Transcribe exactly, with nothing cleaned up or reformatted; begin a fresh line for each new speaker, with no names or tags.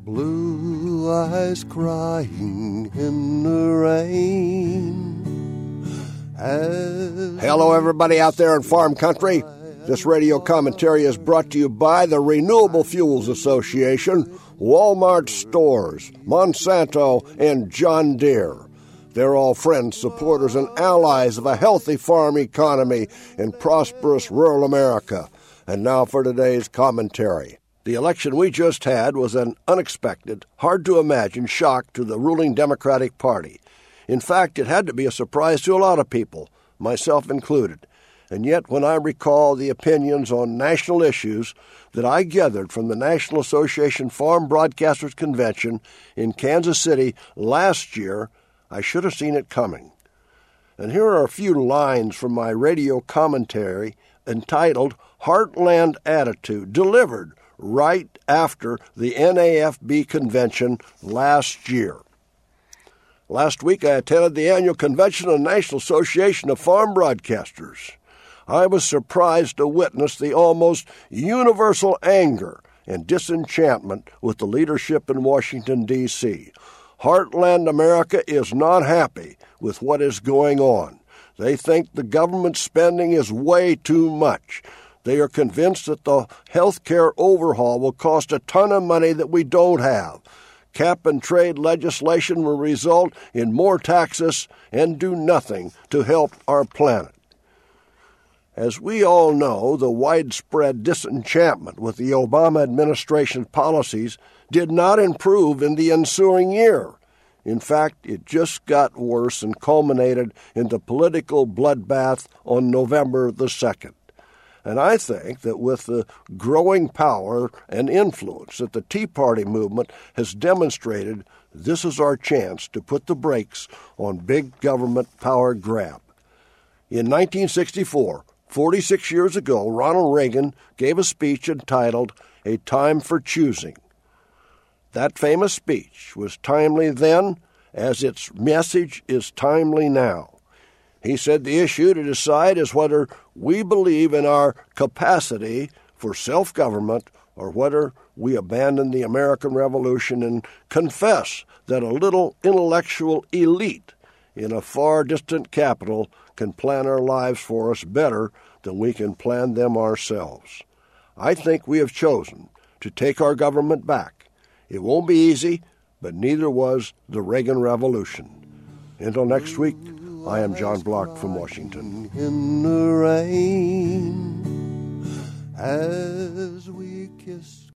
Blue eyes crying in the rain. As
Hello, everybody out there in farm country. This radio commentary is brought to you by the Renewable Fuels Association, Walmart Stores, Monsanto, and John Deere. They're all friends, supporters, and allies of a healthy farm economy in prosperous rural America. And now for today's commentary. The election we just had was an unexpected, hard-to-imagine shock to the ruling Democratic Party. In fact, it had to be a surprise to a lot of people, myself included. And yet, when I recall the opinions on national issues that I gathered from the National Association Farm Broadcasters Convention in Kansas City last year, I should have seen it coming. And here are a few lines from my radio commentary entitled Heartland Attitude, delivered right after the N A F B convention last year. Last week I attended the annual convention of the National Association of Farm Broadcasters. I was surprised to witness the almost universal anger and disenchantment with the leadership in Washington, D C Heartland America is not happy with what is going on. They think the government spending is way too much. They are convinced that the health care overhaul will cost a ton of money that we don't have. Cap and trade legislation will result in more taxes and do nothing to help our planet. As we all know, the widespread disenchantment with the Obama administration's policies did not improve in the ensuing year. In fact, it just got worse and culminated in the political bloodbath on November the second. And I think that with the growing power and influence that the Tea Party movement has demonstrated, this is our chance to put the brakes on big government power grab. In nineteen sixty-four, forty-six years ago, Ronald Reagan gave a speech entitled A Time for Choosing. That famous speech was timely then, as its message is timely now. He said the issue to decide is whether we believe in our capacity for self-government or whether we abandon the American Revolution and confess that a little intellectual elite in a far distant capital can plan our lives for us better than we can plan them ourselves. I think we have chosen to take our government back. It won't be easy, but neither was the Reagan Revolution. Until next week, I am John Block from Washington.
In the rain, as we kiss